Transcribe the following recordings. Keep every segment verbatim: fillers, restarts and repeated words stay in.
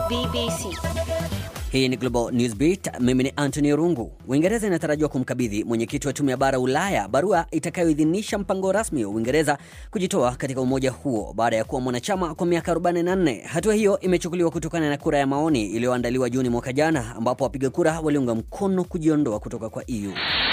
B B C. Hii ni Global Newsbeat, mimi ni Anthony Rungu. Uingereza inatarajiwa kumkabidhi mwenyekiti wa tume ya bara Ulaya barua itakayoidhinisha mpango rasmi wa Uingereza kujitoa katika umoja huo baada ya kuwa mwanachama kwa miaka arobaini na nne. Hatua hiyo imechukuliwa kutokana na kura ya maoni iliyoandaliwa Juni mwaka jana, ambapo wapiga kura waliunga mkono kujiondoa kutoka kwa E U.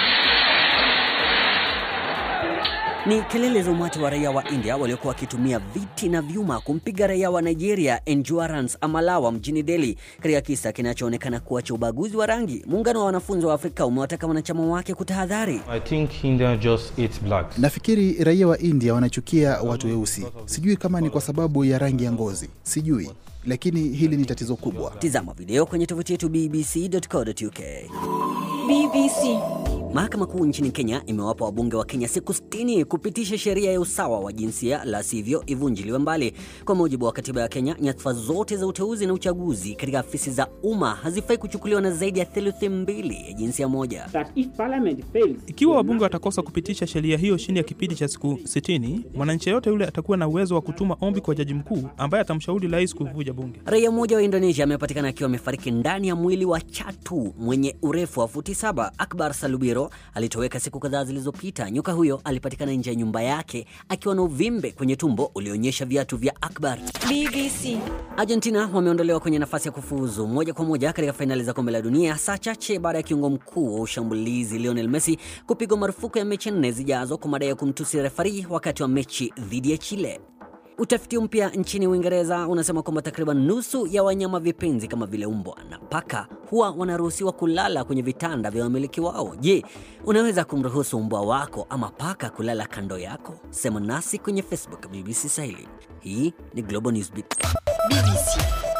Ni kelele za umati wa raia wa India waliokuwa wakitumia viti na vyuma kumpiga raia wa Nigeria Endurance Amalawa mjini Delhi katika kisa kinachoonekana kuwa cha ubaguzi wa rangi. Muungano wa wanafunzi wa Afrika umewataka wanachama wake kutahadhari. I think India just hates blacks. Nafikiri raia wa India wanachukia watu weusi. Sijui kama ni kwa sababu ya rangi ya ngozi. Sijui, lakini hili ni tatizo kubwa. Tizama video kwenye tovuti yetu b b c dot co dot u k. B B C. Mahakama Kuu nchini Kenya imewapa wabunge wa Kenya siku sitini kupitisha sheria ya usawa wa jinsia, la sivyo ivunjiliwe mbali. Kwa mujibu wa katiba ya Kenya, nyadhifa zote za uteuzi na uchaguzi katika afisi za umma hazifai kuchukuliwa na zaidi ya theluthi mbili ya jinsia moja. Ikiwa wabunge watakosa kupitisha sheria hiyo chini ya kipindi cha siku sitini, mwananchi yote yule atakuwa na uwezo wa kutuma ombi kwa jaji mkuu ambaye atamshauri rais kuvunja bunge. Raia mmoja wa Indonesia amepatikana akiwa amefariki ndani ya mwili wa chatu mwenye urefu wa futi saba. Akbar Salubiro alitoweka siku kadhaa zilizopita. Nyoka huyo alipatikana nje ya nyumba yake akiwa na uvimbe kwenye tumbo ulionyesha viatu vya Akbar. B B C. Argentina wameondolewa kwenye nafasi ya kufuzu moja kwa moja katika fainali za kombe la dunia saa chache baada ya kiungo mkuu wa ushambulizi Lionel Messi kupigwa marufuku ya mechi nne zijazo kwa madai ya kumtusi refari wakati wa mechi dhidi ya Chile. Utafiti mpya nchini Uingereza unasema kwamba takriban nusu ya wanyama vipenzi kama vile mbwa na paka huwa wanaruhusiwa kulala kwenye vitanda vya wamiliki wao. Je, unaweza kumruhusu mbwa wako ama paka kulala kando yako? Sema nasi kwenye Facebook B B C Swahili. Hii ni Global Newsbeat. B B C.